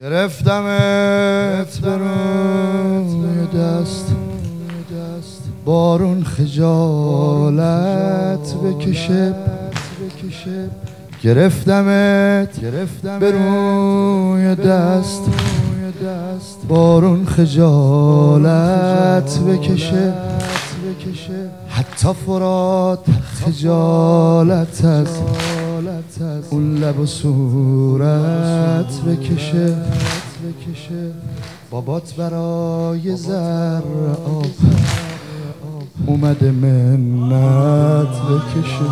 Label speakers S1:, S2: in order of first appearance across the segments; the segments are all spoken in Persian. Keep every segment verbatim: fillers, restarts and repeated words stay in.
S1: گرفتمت به روی دست، بارون خجالت بکشه. گرفتمت به روی دست، بارون خجالت بکشه. حتی فرات خجالت از اون لب و صورت بکشه. بابات برای ذره آب اومده منت بکشه.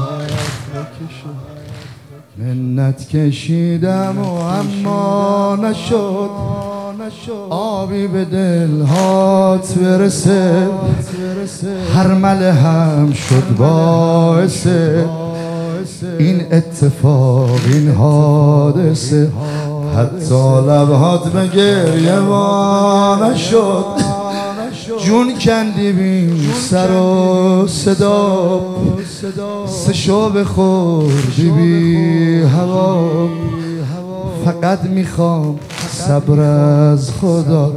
S1: منت کشیدم و اما نشد آبی به دلهات برسه. هر مله هم شد باعث این اتفاق، این حادثه. حتی لبهات به گریه وا نشد، جون کندی بی سر و صدا. سشو بخوردی بی هوا. فقط میخوام صبر از خدا.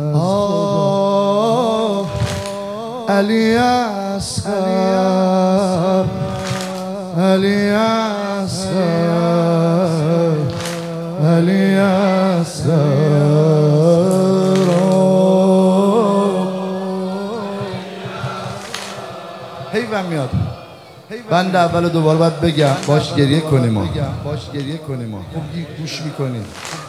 S1: آه علی اصغر، علی اصغر، علی اصغر. حیوان میاد. بند اول دوباره باید بگم باش گریه کنیم ما، باش گریه کنیم ما. خوب گوش میکنیم.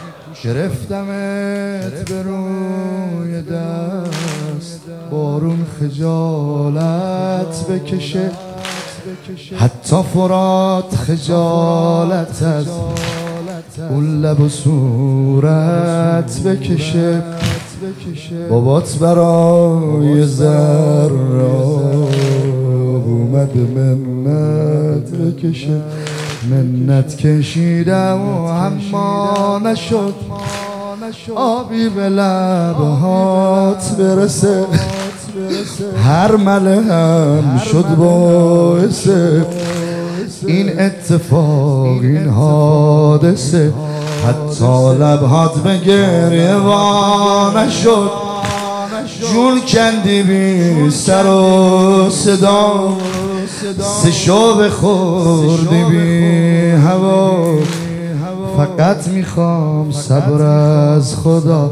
S1: گرفتمت به روی دست، بارون خجالت بکشه. حتی فرات خجالت از اون لب و صورت بکشه. بابات برای ذره اومد منت بکشه. منت کشیدم و اما نشد آبی به لبهات برسه. هر مله هم شد باعث این اتفاق، این حادثه. حتی لبهات به گریه وا نشد، جون کندی بی سر و صدا. سشو بخوردی بی هوا. فقط میخوام صبر از خدا.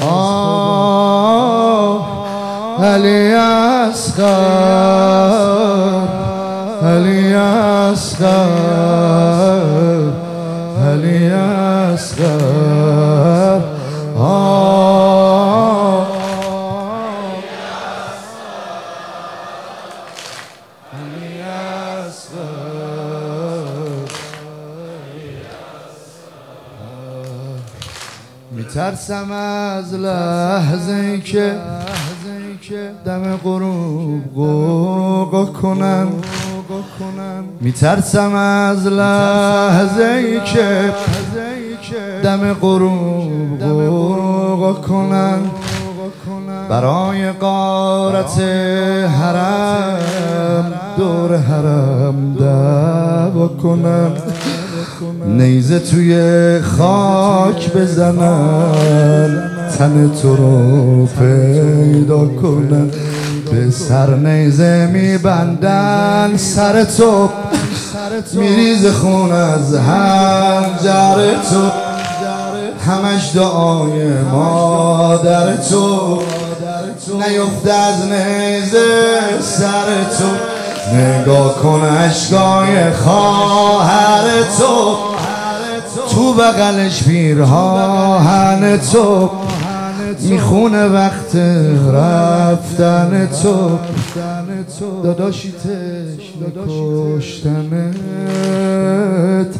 S1: آه علی اصغر، علی اصغر، علی اصغر. آه علی اصغر. میترسم از لحظه ای که دم غروب غوغا کنن. میترسم از لحظه ای که دم غروب غوغا کنن. برای غارت حرم دور حرم دعوا کنن. نیزه توی خاک بزنن، تن تو رو پیدا کنن. به سر نیزه میبندن سر تو، میریز خون از حنجر تو. همش دعای مادر تو، نیفت از نیزه سر تو. نگاه کن اشکای خواهر تو، تو بغلش پیرهن تو. میخونه وقت رفتن تو. داداشی تشنه کشتنت.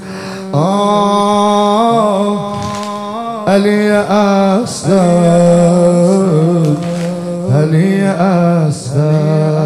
S1: آه علی اصغر، علی اصغر.